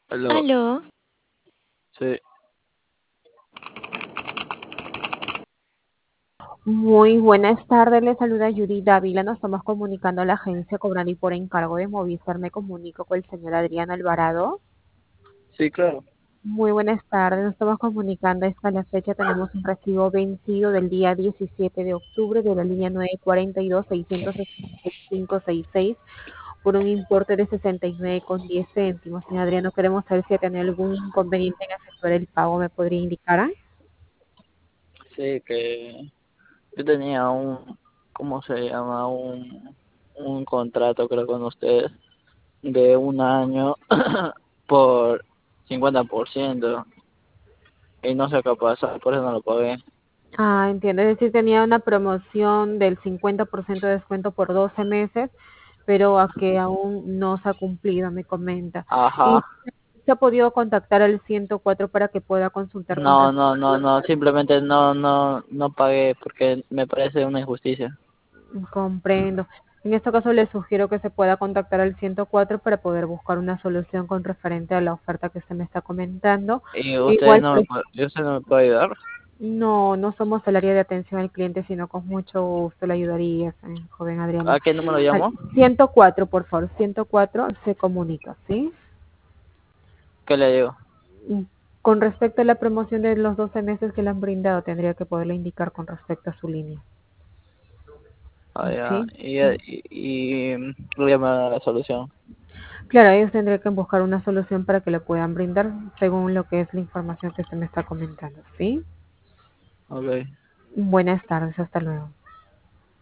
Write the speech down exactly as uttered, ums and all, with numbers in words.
Aló, Aló, sí, Muy buenas tardes, le saluda Yuri Dávila. Nos estamos comunicando a la agencia Cobrani por encargo de Movistar. Me comunico con el señor Adrián Alvarado. sí, claro. Muy buenas tardes, nos estamos comunicando. Hasta la fecha tenemos un recibo vencido del día diecisiete de octubre de la línea nueve cuatro dos, seis seis cinco seis seis por un importe de sesenta y nueve con diez céntimos. Señor Adrián, no queremos saber si ha tenido algún inconveniente en efectuar el pago. ¿Me podría indicar? Sí, que yo tenía un, ¿cómo se llama? Un, un contrato, creo, con ustedes de un año por cincuenta por ciento y no sé qué pasa, por eso no lo pagué. Ah, entiendo. Es decir, tenía una promoción del cincuenta por ciento de descuento por doce meses, pero a que aún no se ha cumplido, me comenta. ¿Y Ajá, se ha podido contactar al ciento cuatro para que pueda consultar con no, respecto? no, no, no, simplemente no, no, no pagué porque me parece una injusticia. Comprendo. En este caso, le sugiero que se pueda contactar al ciento cuatro para poder buscar una solución con referente a la oferta que usted me está comentando. ¿Y ustedes Igual, no me, pues, pu- y usted no me puede ayudar? no, no somos el área de atención al cliente, sino con mucho gusto le ayudaría, eh, joven Adriana. ¿A qué número Al llamo? ciento cuatro, por favor, ciento cuatro se comunica, ¿sí? ¿Qué le digo? Mm, Con respecto a la promoción de los doce meses que le han brindado, tendría que poderle indicar con respecto a su línea, Ah, ya, ¿sí? y, y, y voy a llamar a la solución. Claro, ellos tendrían que buscar una solución para que le puedan brindar según lo que es la información que usted me está comentando, ¿sí? Ok. Buenas tardes, hasta luego.